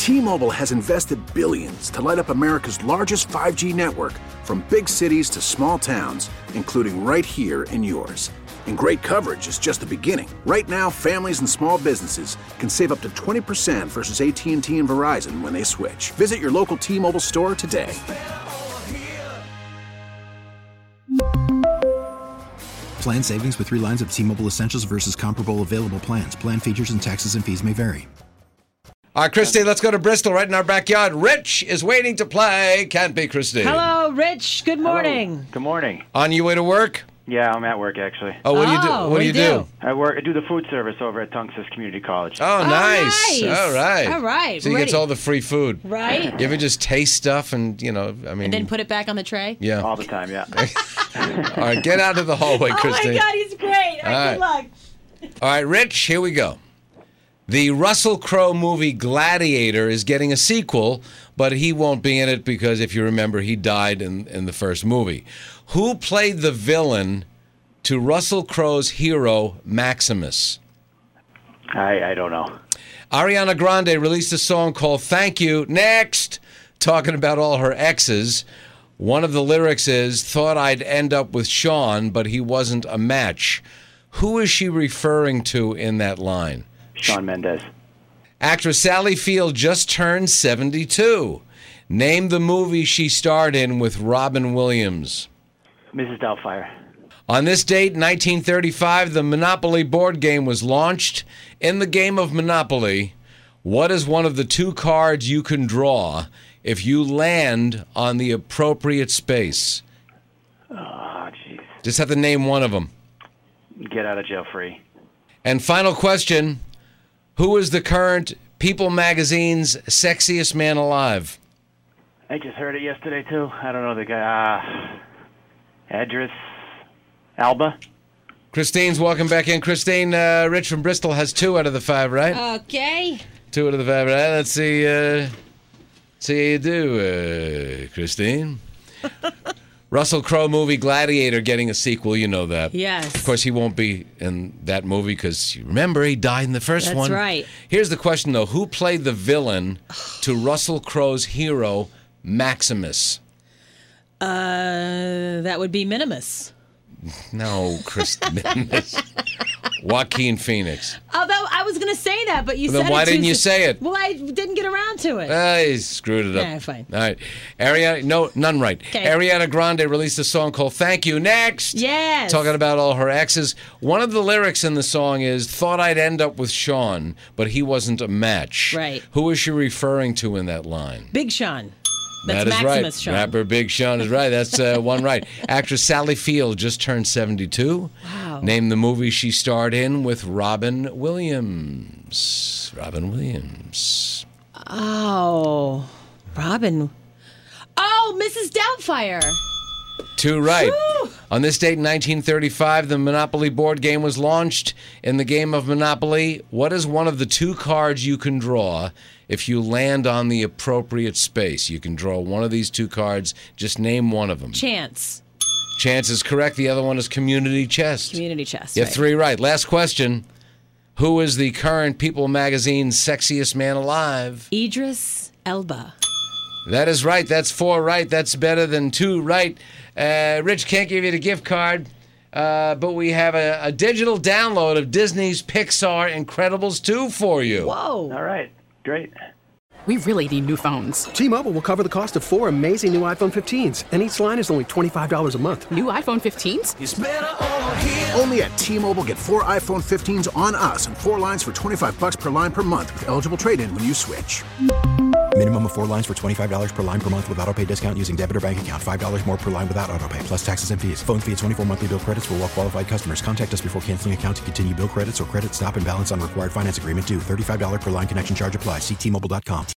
T-Mobile has invested billions to light up America's largest 5G network, from big cities to small towns, including right here in yours. And great coverage is just the beginning. Right now, families and small businesses can save up to 20% versus AT&T and Verizon when they switch. Visit your local T-Mobile store today. Plan savings with 3 lines of T-Mobile Essentials versus comparable available plans. Plan features and taxes and fees may vary. All right, Christine, let's go to Bristol, right in our backyard. Rich is waiting to play. Can't be Christine. Hello, Rich. Good morning. Hello. Good morning. On your way to work? Yeah, I'm at work, actually. Oh, what do you do? What do you do? I do the food service over at Tungus Community College. Oh, nice. All right. All right. So he gets all the free food. Right. You ever just taste stuff and, And then put it back on the tray? Yeah. All the time, yeah. All right, get out of the hallway, Christine. Oh, my God, he's great. All right, good luck. All right, Rich, here we go. The Russell Crowe movie Gladiator is getting a sequel, but he won't be in it because, if you remember, he died in the first movie. Who played the villain to Russell Crowe's hero, Maximus? I don't know. Ariana Grande released a song called Thank You, next, talking about all her exes. One of the lyrics is, thought I'd end up with Sean, but he wasn't a match. Who is she referring to in that line? Shawn Mendes. Actress Sally Field just turned 72. Name the movie she starred in with Robin Williams. Mrs. Doubtfire. On this date, 1935, the Monopoly board game was launched. In the game of Monopoly, what is one of the 2 cards you can draw if you land on the appropriate space? Oh, jeez. Just have to name one of them. Get out of jail free. And final question, who is the current People magazine's sexiest man alive? I just heard it yesterday, too. I don't know the guy. Idris Elba. Christine's welcome back in. Christine, Rich from Bristol has 2 out of the 5, right? Okay. 2 out of the 5, right? Let's see how you do, Christine. Russell Crowe movie Gladiator getting a sequel, you know that. Yes. Of course, he won't be in that movie because, you remember, he died in the first one. That's right. Here's the question, though. Who played the villain to Russell Crowe's hero, Maximus? That would be Minimus. No, Chris Minimus. Joaquin Phoenix. Although I was going to say that, but you said it. Then why didn't you say it? Well, I didn't get around to it. I screwed it up. Yeah, fine. All right. Ariana, no, none right. Okay. Ariana Grande released a song called Thank You, next. Yes. Talking about all her exes. One of the lyrics in the song is, thought I'd end up with Sean, but he wasn't a match. Right. Who is she referring to in that line? Big Sean. That's that is Maximus right. Sean. Rapper Big Sean is right. That's one right. Actress Sally Field just turned 72. Wow. Name the movie she starred in with Robin Williams. Robin Williams. Oh, Robin. Oh, Mrs. Doubtfire. 2 right. Woo! On this date in 1935, the Monopoly board game was launched. In the game of Monopoly, what is one of the 2 cards you can draw if you land on the appropriate space? You can draw one of these 2 cards. Just name one of them. Chance. Chance is correct. The other one is Community Chest. Community Chest. You have right. 3 right. Last question. Who is the current People magazine's sexiest man alive? Idris Elba. That is right. That's 4 right. That's better than 2 right. Rich can't give you the gift card, but we have a digital download of Disney's Pixar Incredibles 2 for you. Whoa. All right. Great. We really need new phones. T-Mobile will cover the cost of 4 amazing new iPhone 15s, and each line is only $25 a month. New iPhone 15s? It's better over here. Only at T-Mobile, get 4 iPhone 15s on us and 4 lines for $25 per line per month with eligible trade-in when you switch. Minimum of 4 lines for $25 per line per month with autopay discount using debit or bank account. $5 more per line without autopay, plus taxes and fees. Phone fee at 24 monthly bill credits for well-qualified customers. Contact us before canceling account to continue bill credits or credit stop and balance on required finance agreement due. $35 per line connection charge applies. See T-Mobile.com.